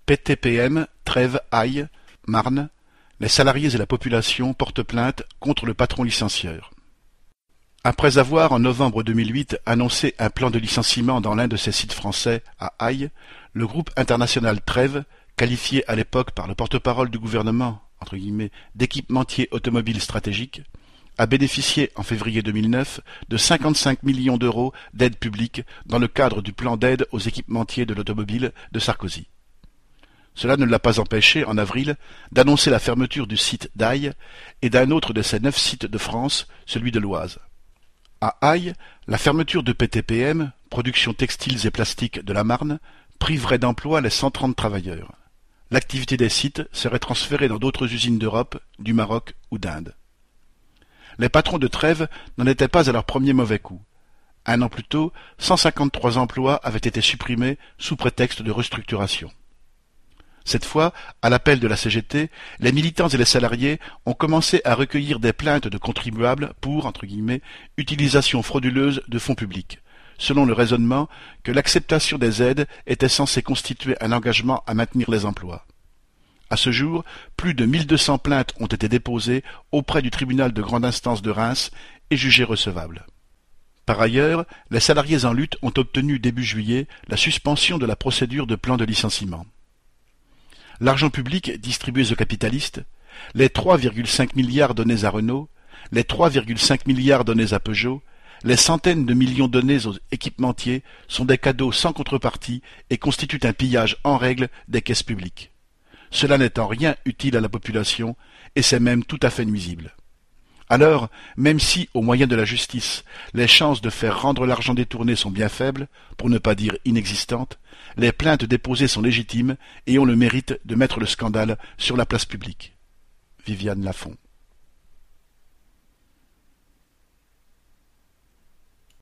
PTPM, Trèves, Aille, Marne, les salariés et la population portent plainte contre le patron licencieur. Après avoir, en novembre 2008, annoncé un plan de licenciement dans l'un de ses sites français, à Aille, le groupe international Trèves, qualifié à l'époque par le porte-parole du gouvernement entre guillemets, d'équipementier automobile stratégique, a bénéficié en février 2009 de 55 millions d'euros d'aide publique dans le cadre du plan d'aide aux équipementiers de l'automobile de Sarkozy. Cela ne l'a pas empêché, en avril, d'annoncer la fermeture du site d'Aille et d'un autre de ses 9 sites de France, celui de l'Oise. À Aille, la fermeture de PTPM, Production Textiles et Plastiques de la Marne, priverait d'emploi les 130 travailleurs. L'activité des sites serait transférée dans d'autres usines d'Europe, du Maroc ou d'Inde. Les patrons de Trèves n'en étaient pas à leur premier mauvais coup. Un an plus tôt, 153 emplois avaient été supprimés sous prétexte de restructuration. Cette fois, à l'appel de la CGT, les militants et les salariés ont commencé à recueillir des plaintes de contribuables pour, entre guillemets, utilisation frauduleuse de fonds publics, selon le raisonnement que l'acceptation des aides était censée constituer un engagement à maintenir les emplois. À ce jour, plus de 1200 plaintes ont été déposées auprès du tribunal de grande instance de Reims et jugées recevables. Par ailleurs, les salariés en lutte ont obtenu début juillet la suspension de la procédure de plan de licenciement. L'argent public distribué aux capitalistes, les 3,5 milliards donnés à Renault, les 3,5 milliards donnés à Peugeot, les centaines de millions donnés aux équipementiers sont des cadeaux sans contrepartie et constituent un pillage en règle des caisses publiques. Cela n'est en rien utile à la population et c'est même tout à fait nuisible. Alors, même si, au moyen de la justice, les chances de faire rendre l'argent détourné sont bien faibles, pour ne pas dire inexistantes, les plaintes déposées sont légitimes et ont le mérite de mettre le scandale sur la place publique. Viviane Lafont.